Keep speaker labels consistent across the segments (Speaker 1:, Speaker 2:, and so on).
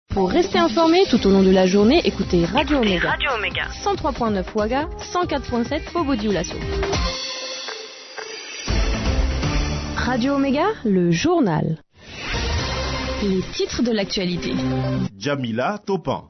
Speaker 1: Pour rester informé tout au long de la journée, écoutez Radio Omega. 103.9 Ouaga, 104.7 Bobo-Dioulasso. Radio Omega, le journal. Les titres de l'actualité.
Speaker 2: Jamila Topan.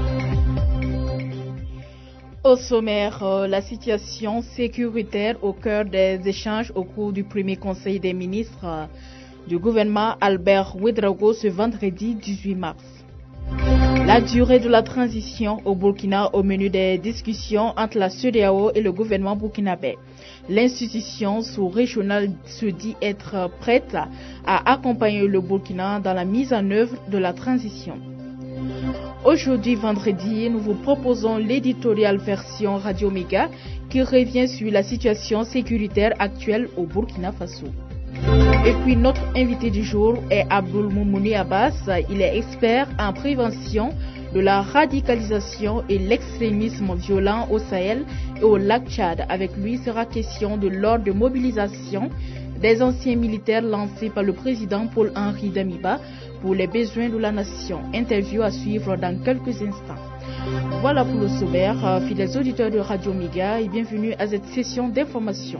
Speaker 3: Au sommaire, la situation sécuritaire au cœur des échanges au cours du premier conseil des ministres du gouvernement Albert Ouedraogo ce vendredi 18 mars. La durée de la transition au Burkina au menu des discussions entre la CEDEAO et le gouvernement burkinabé. L'institution sous-régionale se dit être prête à accompagner le Burkina dans la mise en œuvre de la transition. Aujourd'hui, vendredi, nous vous proposons l'éditorial version Radio Omega qui revient sur la situation sécuritaire actuelle au Burkina Faso. Et puis notre invité du jour est Abdoul Moumouni Abbas. Il est expert en prévention de la radicalisation et l'extrémisme violent au Sahel et au lac Tchad. Avec lui sera question de l'ordre de mobilisation des anciens militaires lancés par le président Paul-Henri Damiba pour les besoins de la nation. Interview à suivre dans quelques instants. Voilà pour le sommaire, fidèles auditeurs de Radio Omega, et bienvenue à cette session d'information.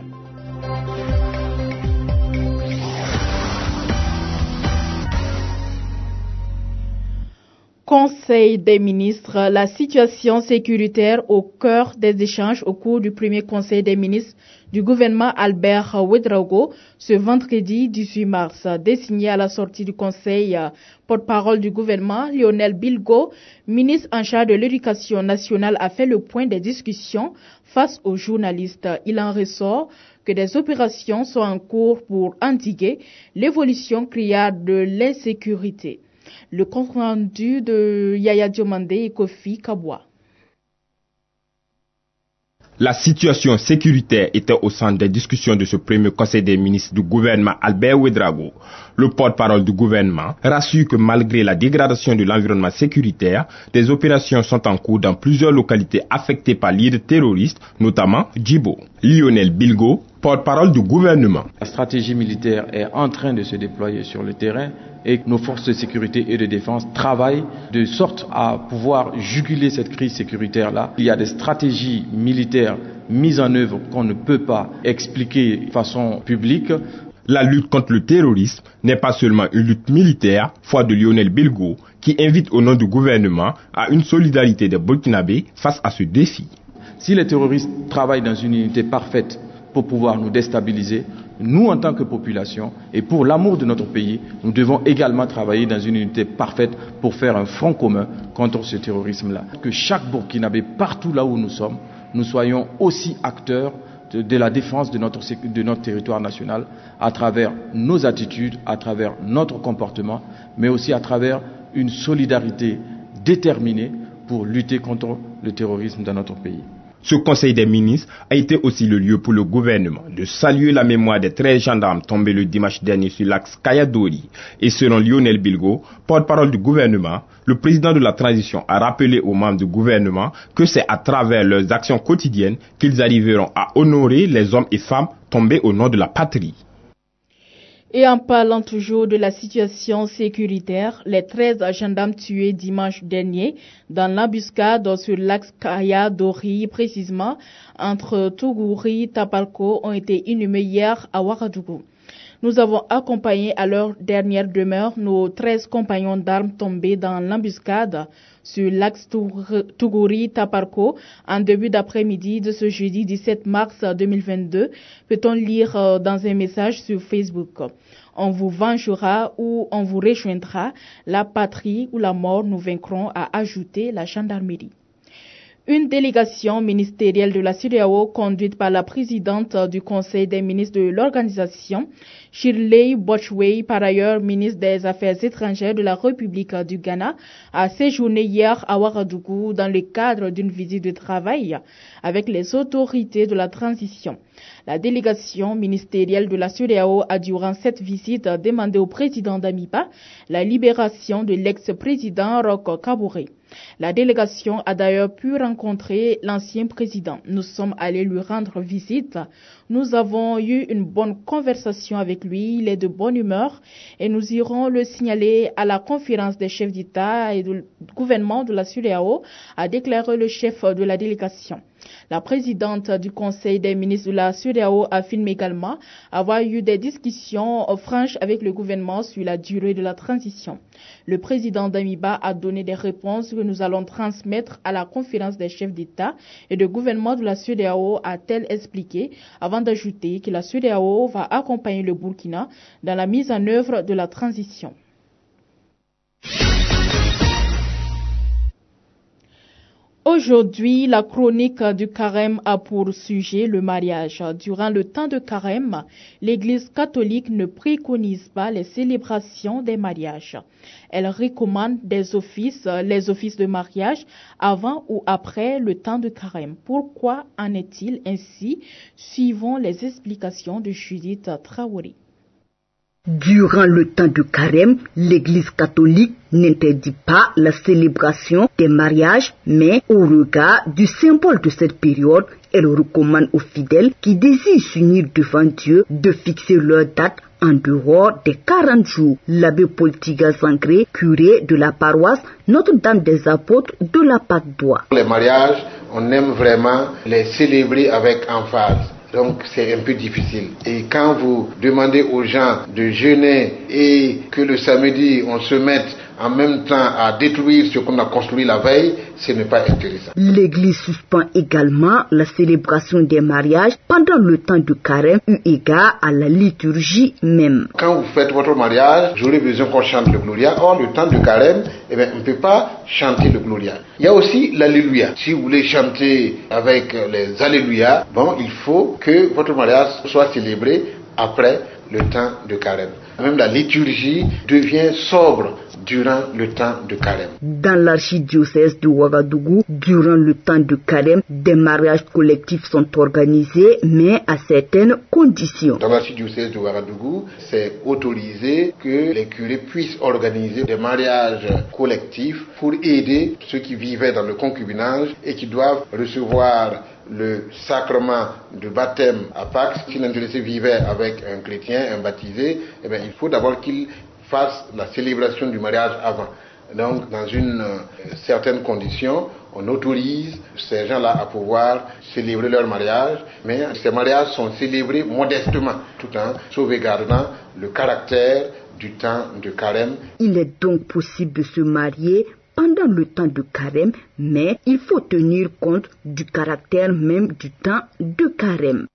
Speaker 3: Conseil des ministres, la situation sécuritaire au cœur des échanges au cours du premier conseil des ministres du gouvernement Albert Ouedraogo ce vendredi 18 mars. Désigné à la sortie du conseil, porte-parole du gouvernement, Lionel Bilgo, ministre en charge de l'éducation nationale, a fait le point des discussions face aux journalistes. Il en ressort que des opérations sont en cours pour endiguer l'évolution criarde de l'insécurité. Le compte rendu de Yaya Diomandé et Kofi Kabwa.
Speaker 4: La situation sécuritaire était au centre des discussions de ce premier conseil des ministres du gouvernement Albert Ouedraogo. Le porte-parole du gouvernement rassure que malgré la dégradation de l'environnement sécuritaire, des opérations sont en cours dans plusieurs localités affectées par l'île terroriste, notamment Djibo. Lionel Bilgo, porte-parole du gouvernement.
Speaker 5: La stratégie militaire est en train de se déployer sur le terrain et nos forces de sécurité et de défense travaillent de sorte à pouvoir juguler cette crise sécuritaire-là. Il y a des stratégies militaires mises en œuvre qu'on ne peut pas expliquer de façon publique.
Speaker 4: La lutte contre le terrorisme n'est pas seulement une lutte militaire, foi de Lionel Bilgo, qui invite au nom du gouvernement à une solidarité des Burkinabés face à ce défi.
Speaker 5: Si les terroristes travaillent dans une unité parfaite pour pouvoir nous déstabiliser, nous en tant que population et pour l'amour de notre pays, nous devons également travailler dans une unité parfaite pour faire un front commun contre ce terrorisme-là. Que chaque Burkinabé, partout là où nous sommes, nous soyons aussi acteurs de la défense de notre territoire national à travers nos attitudes, à travers notre comportement, mais aussi à travers une solidarité déterminée pour lutter contre le terrorisme dans notre pays.
Speaker 4: Ce conseil des ministres a été aussi le lieu pour le gouvernement de saluer la mémoire des 13 gendarmes tombés le dimanche dernier sur l'axe Kayadori. Et selon Lionel Bilgo, porte-parole du gouvernement, le président de la transition a rappelé aux membres du gouvernement que c'est à travers leurs actions quotidiennes qu'ils arriveront à honorer les hommes et femmes tombés au nom de la patrie.
Speaker 3: Et en parlant toujours de la situation sécuritaire, les 13 gendarmes tués dimanche dernier dans l'embuscade sur l'axe Kaya-Dori, précisément entre Tougouri et Tapalco, ont été inhumés hier à Ouagadougou. Nous avons accompagné à leur dernière demeure nos 13 compagnons d'armes tombés dans l'embuscade sur l'axe Tougouri-Taparco en début d'après-midi de ce jeudi 17 mars 2022, peut-on lire dans un message sur Facebook. On vous vengera ou on vous rejoindra, la patrie ou la mort nous vaincront, a ajouté la gendarmerie. Une délégation ministérielle de la CEDEAO conduite par la présidente du Conseil des ministres de l'organisation, Shirley Bochwey, par ailleurs ministre des Affaires étrangères de la République du Ghana, a séjourné hier à Ouagadougou dans le cadre d'une visite de travail avec les autorités de la transition. La délégation ministérielle de la CEDEAO a durant cette visite demandé au président Damiba la libération de l'ex-président Roch Kaboré. La délégation a d'ailleurs pu rencontrer l'ancien président. Nous sommes allés lui rendre visite. Nous avons eu une bonne conversation avec lui. Il est de bonne humeur et nous irons le signaler à la conférence des chefs d'État et du gouvernement de la CEDEAO, a déclaré le chef de la délégation. La présidente du Conseil des ministres de la CEDEAO affirme également avoir eu des discussions franches avec le gouvernement sur la durée de la transition. Le président d'Amiba a donné des réponses que nous allons transmettre à la conférence des chefs d'État et de gouvernement de la CEDEAO, a-t-elle expliqué, avant d'ajouter que la CEDEAO va accompagner le Burkina dans la mise en œuvre de la transition. Aujourd'hui, la chronique du carême a pour sujet le mariage. Durant le temps de carême, l'Église catholique ne préconise pas les célébrations des mariages. Elle recommande les offices de mariage avant ou après le temps de carême. Pourquoi en est-il ainsi? Suivons les explications de Judith Traoré.
Speaker 6: Durant le temps de carême, l'Église catholique n'interdit pas la célébration des mariages, mais au regard du symbole de cette période, elle recommande aux fidèles qui désirent s'unir devant Dieu de fixer leur date en dehors des 40 jours. L'abbé Poltiga Sangré, curé de la paroisse Notre-Dame des Apôtres de la Patte-d'Oie.
Speaker 7: Les mariages, on aime vraiment les célébrer avec emphase. Donc c'est un peu difficile. Et quand vous demandez aux gens de jeûner et que le samedi on se mette en même temps à détruire ce qu'on a construit la veille, ce n'est pas intéressant.
Speaker 6: L'Église suspend également la célébration des mariages pendant le temps de carême eu égard à la liturgie même.
Speaker 7: Quand vous faites votre mariage, j'aurais besoin qu'on chante le Gloria. Or, le temps de carême, on ne peut pas chanter le Gloria. Il y a aussi l'Alléluia. Si vous voulez chanter avec les Alléluia, il faut que votre mariage soit célébré après le temps de carême. Même la liturgie devient sobre durant le temps de carême.
Speaker 6: Dans l'archidiocèse de Ouagadougou, durant le temps de carême, des mariages collectifs sont organisés, mais à certaines conditions.
Speaker 7: Dans l'archidiocèse de Ouagadougou, c'est autorisé que les curés puissent organiser des mariages collectifs pour aider ceux qui vivaient dans le concubinage et qui doivent recevoir le sacrement de baptême à Pâques. Si l'intéressé vivait avec un chrétien, un baptisé, il faut d'abord qu'il fasse la célébration du mariage avant. Donc, dans une certaine condition, on autorise ces gens-là à pouvoir célébrer leur mariage, mais ces mariages sont célébrés modestement, tout en sauvegardant le caractère du temps de carême.
Speaker 6: Il est donc possible de se marier pendant le temps de carême, mais il faut tenir compte du caractère même du temps de carême.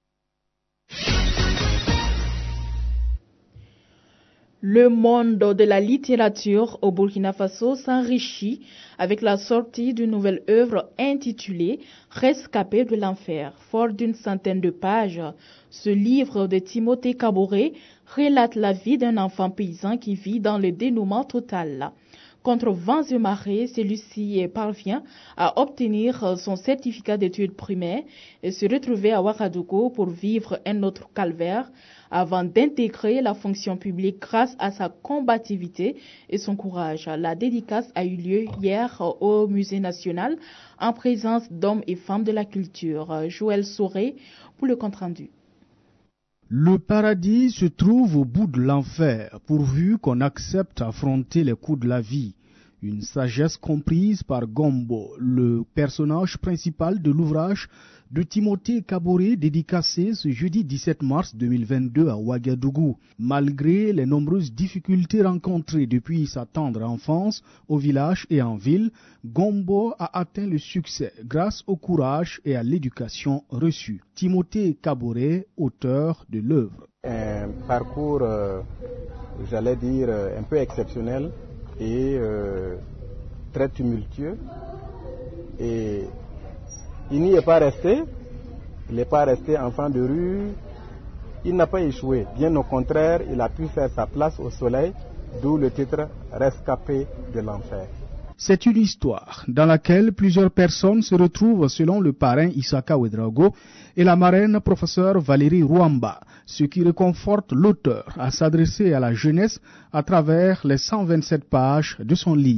Speaker 3: Le monde de la littérature au Burkina Faso s'enrichit avec la sortie d'une nouvelle œuvre intitulée « Rescapé de l'enfer ». Fort d'une centaine de pages, ce livre de Timothée Kaboré relate la vie d'un enfant paysan qui vit dans le dénuement total. Contre vents et marées, celui-ci parvient à obtenir son certificat d'études primaires et se retrouver à Ouagadougou pour vivre un autre calvaire avant d'intégrer la fonction publique grâce à sa combativité et son courage. La dédicace a eu lieu hier au Musée national en présence d'hommes et femmes de la culture. Joël Sauré pour le compte-rendu.
Speaker 8: Le paradis se trouve au bout de l'enfer, pourvu qu'on accepte d'affronter les coups de la vie. Une sagesse comprise par Gombo, le personnage principal de l'ouvrage de Timothée Kaboré, dédicacé ce jeudi 17 mars 2022 à Ouagadougou. Malgré les nombreuses difficultés rencontrées depuis sa tendre enfance, au village et en ville, Gombo a atteint le succès grâce au courage et à l'éducation reçue. Timothée Kaboré, auteur de l'œuvre.
Speaker 9: Un parcours, j'allais dire, un peu exceptionnel et très tumultueux. Et il n'y est pas resté, il n'est pas resté enfant de rue, il n'a pas échoué. Bien au contraire, il a pu faire sa place au soleil, d'où le titre « Rescapé de l'enfer ».
Speaker 8: C'est une histoire dans laquelle plusieurs personnes se retrouvent selon le parrain Isaka Ouedraogo et la marraine professeure Valérie Rouamba, ce qui réconforte l'auteur à s'adresser à la jeunesse à travers les 127 pages de son livre.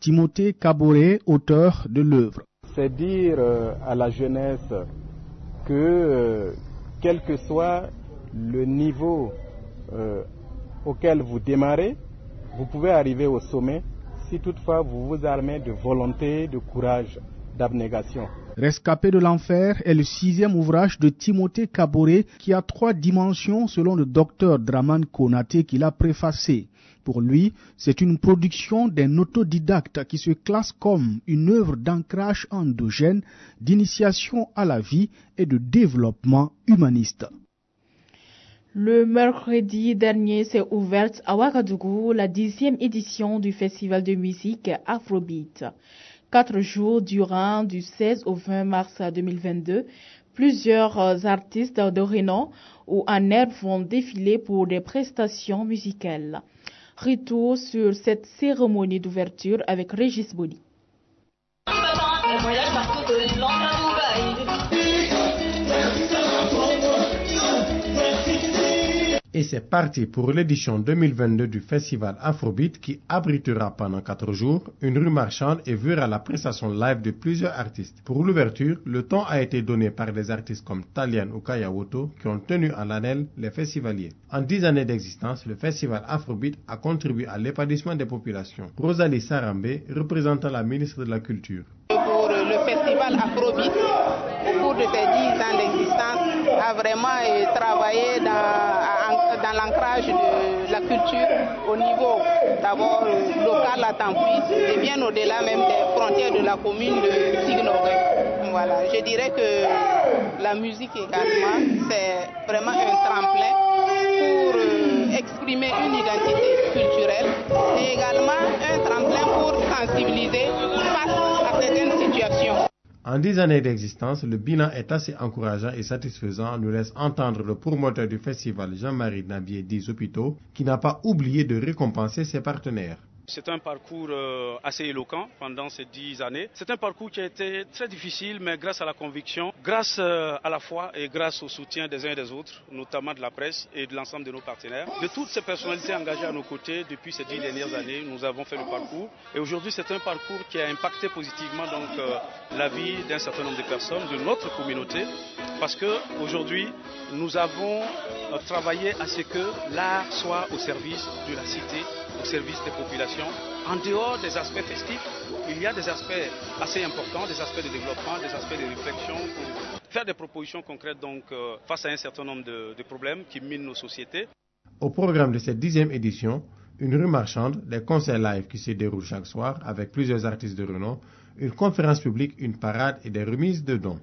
Speaker 8: Timothée Kaboré, auteur de l'œuvre.
Speaker 9: C'est dire à la jeunesse que quel que soit le niveau auquel vous démarrez, vous pouvez arriver au sommet si toutefois vous vous armez de volonté, de courage, d'abnégation.
Speaker 8: Rescapé de l'enfer est le 6e ouvrage de Timothée Kaboré qui a 3 dimensions selon le docteur Draman Konaté qui l'a préfacé. Pour lui, c'est une production d'un autodidacte qui se classe comme une œuvre d'ancrage endogène, d'initiation à la vie et de développement humaniste.
Speaker 3: Le mercredi dernier s'est ouverte à Ouagadougou la 10e édition du festival de musique Afrobeat. 4 jours durant du 16 au 20 mars 2022, plusieurs artistes de renom ou en herbe vont défiler pour des prestations musicales. Retour sur cette cérémonie d'ouverture avec Régis Boni.
Speaker 10: Et c'est parti pour l'édition 2022 du festival Afrobeat qui abritera pendant 4 jours une rue marchande et verra la prestation live de plusieurs artistes. Pour l'ouverture, le temps a été donné par des artistes comme Talian ou Kayawoto qui ont tenu en haleine les festivaliers. En 10 années d'existence, le festival Afrobeat a contribué à l'épanouissement des populations. Rosalie Sarambé, représentant la ministre de la Culture.
Speaker 11: Pour le festival Afrobeat, au cours de ces 10 ans d'existence, a vraiment travaillé dans l'ancrage de la culture au niveau d'abord local à Tampuy et bien au-delà même des frontières de la commune de Tignoré. Voilà, je dirais que la musique également, c'est vraiment un tremplin pour exprimer une identité culturelle et également un tremplin pour sensibiliser face à certaines situations.
Speaker 10: En 10 années d'existence, le bilan est assez encourageant et satisfaisant, nous laisse entendre le promoteur du festival Jean-Marie Nabier dit Hôpitaux, qui n'a pas oublié de récompenser ses partenaires.
Speaker 12: C'est un parcours assez éloquent pendant ces 10 années. C'est un parcours qui a été très difficile, mais grâce à la conviction, grâce à la foi et grâce au soutien des uns et des autres, notamment de la presse et de l'ensemble de nos partenaires, de toutes ces personnalités engagées à nos côtés depuis ces 10 dernières années, nous avons fait le parcours. Et aujourd'hui, c'est un parcours qui a impacté positivement la vie d'un certain nombre de personnes de notre communauté, parce qu'aujourd'hui, nous avons travaillé à ce que l'art soit au service de la cité, au service des populations. En dehors des aspects festifs, il y a des aspects assez importants, des aspects de développement, des aspects de réflexion pour faire des propositions concrètes face à un certain nombre de problèmes qui minent nos sociétés.
Speaker 10: Au programme de cette 10e édition, une rue marchande, des concerts live qui se déroulent chaque soir avec plusieurs artistes de renom, une conférence publique, une parade et des remises de dons.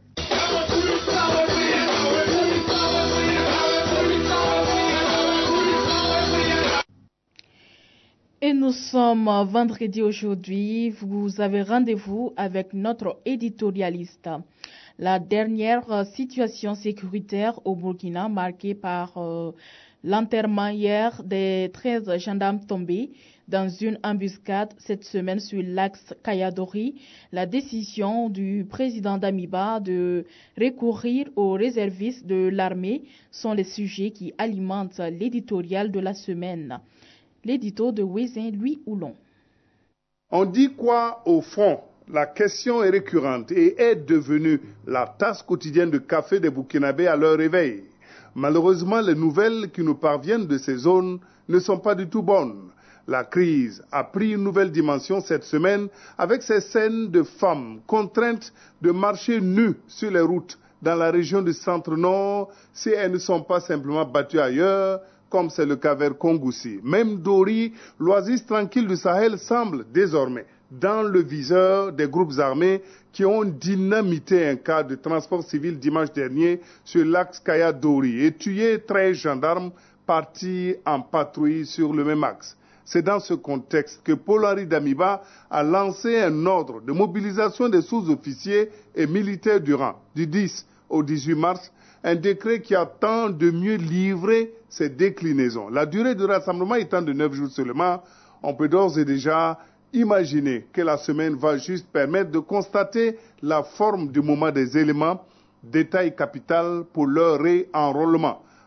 Speaker 3: Et nous sommes vendredi aujourd'hui. Vous avez rendez-vous avec notre éditorialiste. La dernière situation sécuritaire au Burkina, marquée par l'enterrement hier des 13 gendarmes tombés dans une embuscade cette semaine sur l'axe Kayadori, la décision du président d'Amiba de recourir aux réservistes de l'armée sont les sujets qui alimentent l'éditorial de la semaine. L'édito de Wezin Louis Oulon.
Speaker 13: On dit quoi au fond? La question est récurrente et est devenue la tasse quotidienne de café des Burkinabés à leur réveil. Malheureusement, les nouvelles qui nous parviennent de ces zones ne sont pas du tout bonnes. La crise a pris une nouvelle dimension cette semaine avec ces scènes de femmes contraintes de marcher nues sur les routes dans la région du centre-nord si elles ne sont pas simplement battues ailleurs, comme c'est le cas vers Kongoussi. Même Dori, l'oasis tranquille du Sahel, semble désormais dans le viseur des groupes armés qui ont dynamité un cas de transport civil dimanche dernier sur l'axe Kaya-Dori et tué 13 gendarmes partis en patrouille sur le même axe. C'est dans ce contexte que Paul-Henri Damiba a lancé un ordre de mobilisation des sous-officiers et militaires du rang du 10 au 18 mars, un décret qui attend de mieux livrer ses déclinaisons. La durée du rassemblement étant de 9 jours seulement, on peut d'ores et déjà imaginer que la semaine va juste permettre de constater la forme du moment des éléments, détail capital pour leur réenrôlement.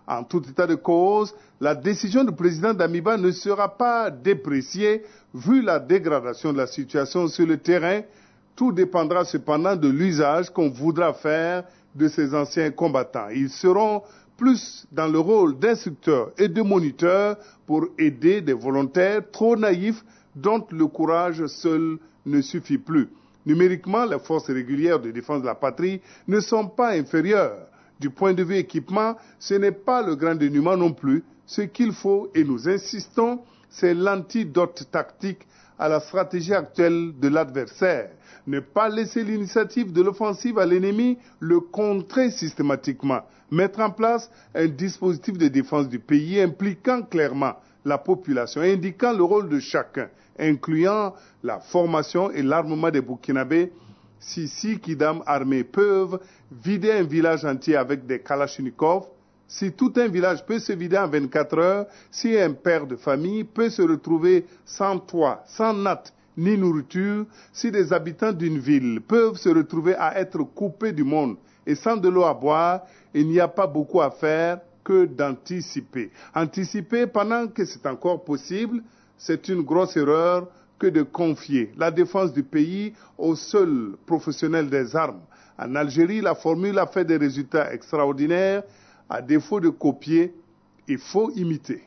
Speaker 13: En tout état de cause, la décision du président Damiba ne sera pas dépréciée vu la dégradation de la situation sur le terrain. Tout dépendra cependant de l'usage qu'on voudra faire de ces anciens combattants. Ils seront plus dans le rôle d'instructeurs et de moniteurs pour aider des volontaires trop naïfs dont le courage seul ne suffit plus. Numériquement, les forces régulières de défense de la patrie ne sont pas inférieures. Du point de vue équipement, ce n'est pas le grand dénuement non plus. Ce qu'il faut, et nous insistons, c'est l'antidote tactique à la stratégie actuelle de l'adversaire. Ne pas laisser l'initiative de l'offensive à l'ennemi, le contrer systématiquement. Mettre en place un dispositif de défense du pays impliquant clairement la population, indiquant le rôle de chacun, incluant la formation et l'armement des Burkinabés. Si 6 kidam armés peuvent vider un village entier avec des kalachnikovs, si tout un village peut se vider en 24 heures, si un père de famille peut se retrouver sans toit, sans natte, ni nourriture, si des habitants d'une ville peuvent se retrouver à être coupés du monde et sans de l'eau à boire, il n'y a pas beaucoup à faire que d'anticiper. Anticiper pendant que c'est encore possible, c'est une grosse erreur que de confier la défense du pays aux seuls professionnels des armes. En Algérie, la formule a fait des résultats extraordinaires. À défaut de copier, il faut imiter.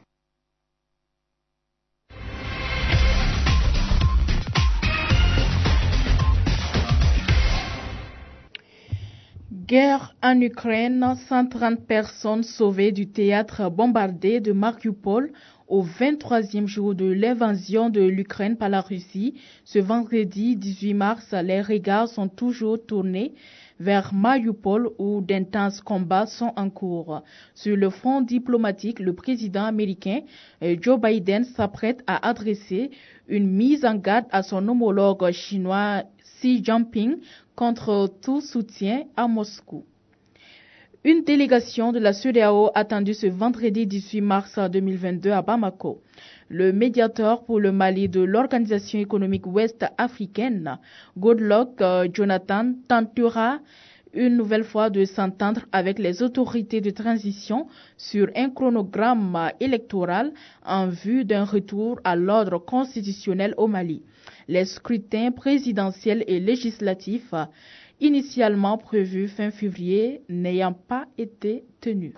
Speaker 3: Guerre en Ukraine, 130 personnes sauvées du théâtre bombardé de Mariupol au 23e jour de l'invasion de l'Ukraine par la Russie. Ce vendredi 18 mars, les regards sont toujours tournés vers Mariupol où d'intenses combats sont en cours. Sur le front diplomatique, le président américain Joe Biden s'apprête à adresser une mise en garde à son homologue chinois Xi Jinping contre tout soutien à Moscou. Une délégation de la CEDEAO attendue ce vendredi 18 mars 2022 à Bamako. Le médiateur pour le Mali de l'Organisation économique ouest-africaine, Goodluck Jonathan, tentera une nouvelle fois de s'entendre avec les autorités de transition sur un chronogramme électoral en vue d'un retour à l'ordre constitutionnel au Mali. Les scrutins présidentiels et législatifs initialement prévus fin février n'ayant pas été tenus.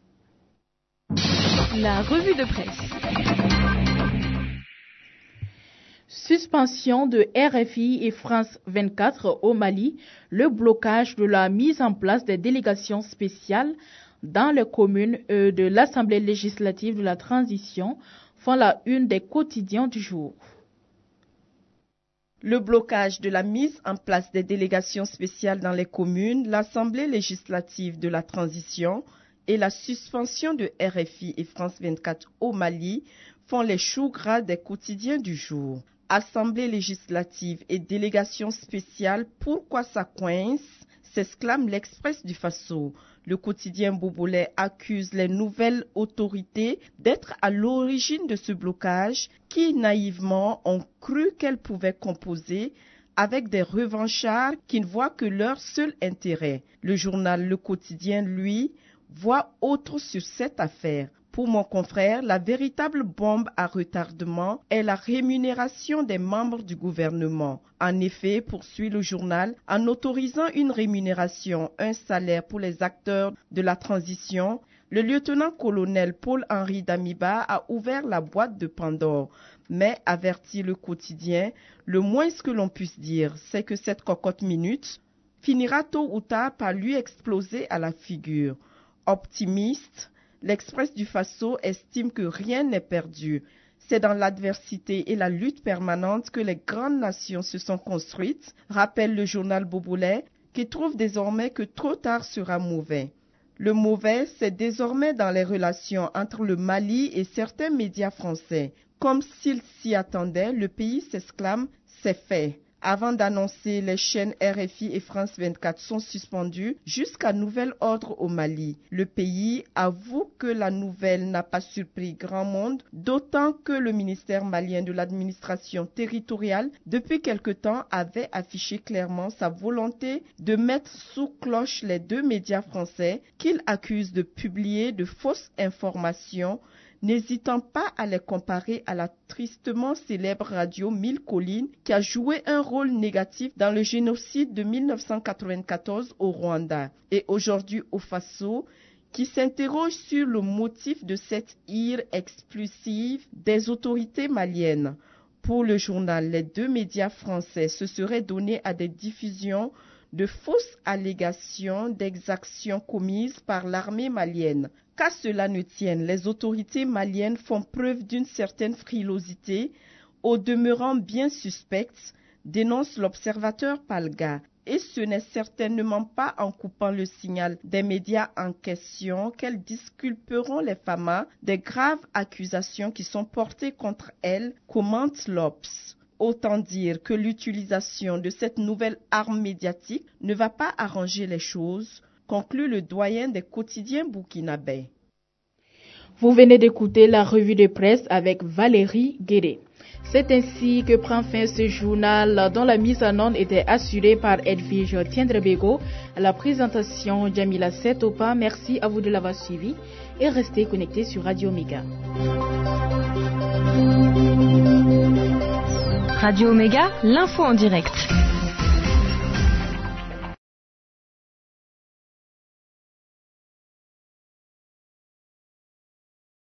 Speaker 1: La revue de presse.
Speaker 3: Suspension de RFI et France 24 au Mali, le blocage de la mise en place des délégations spéciales dans les communes de l'Assemblée législative de la transition font la une des quotidiens du jour.
Speaker 14: Le blocage de la mise en place des délégations spéciales dans les communes, l'Assemblée législative de la transition et la suspension de RFI et France 24 au Mali font les choux gras des quotidiens du jour. Assemblée législative et délégation spéciale, pourquoi ça coince? S'exclame l'Express du Faso. Le quotidien bobolais accuse les nouvelles autorités d'être à l'origine de ce blocage qui, naïvement, ont cru qu'elles pouvaient composer avec des revanchards qui ne voient que leur seul intérêt. Le journal Le Quotidien, lui, voit autre sur cette affaire. Pour mon confrère, la véritable bombe à retardement est la rémunération des membres du gouvernement. En effet, poursuit le journal, en autorisant une rémunération, un salaire pour les acteurs de la transition, le lieutenant-colonel Paul-Henri Damiba a ouvert la boîte de Pandore. Mais, avertit le quotidien, le moins que l'on puisse dire, c'est que cette cocotte minute finira tôt ou tard par lui exploser à la figure. Optimiste, l'Express du Faso estime que rien n'est perdu. C'est dans l'adversité et la lutte permanente que les grandes nations se sont construites, rappelle le journal bobolais, qui trouve désormais que trop tard sera mauvais. Le mauvais, c'est désormais dans les relations entre le Mali et certains médias français. Comme s'ils s'y attendaient, le pays s'exclame « c'est fait ». Avant d'annoncer, les chaînes RFI et France 24 sont suspendues jusqu'à nouvel ordre au Mali. Le pays avoue que la nouvelle n'a pas surpris grand monde, d'autant que le ministère malien de l'administration territoriale, depuis quelque temps, avait affiché clairement sa volonté de mettre sous cloche les 2 médias français qu'il accuse de publier de fausses informations, n'hésitant pas à les comparer à la tristement célèbre radio 1000 Collines qui a joué un rôle négatif dans le génocide de 1994 au Rwanda et aujourd'hui au Faso, qui s'interroge sur le motif de cette ire expulsive des autorités maliennes. Pour le journal, les 2 médias français se seraient donnés à des diffusions de fausses allégations d'exactions commises par l'armée malienne. Qu'à cela ne tienne, les autorités maliennes font preuve d'une certaine frilosité, au demeurant bien suspectes, dénonce l'observateur Palga. Et ce n'est certainement pas en coupant le signal des médias en question qu'elles disculperont les FAMA des graves accusations qui sont portées contre elles, commente l'Obs. Autant dire que l'utilisation de cette nouvelle arme médiatique ne va pas arranger les choses, conclut le doyen des quotidiens burkinabés.
Speaker 3: Vous venez d'écouter la revue de presse avec Valérie Guédé. C'est ainsi que prend fin ce journal dont la mise en onde était assurée par Edwige Tiendrebego. À la présentation, Jamila Setopa. Merci à vous de l'avoir suivi et restez connectés sur Radio Omega.
Speaker 1: Radio Omega, l'info en direct.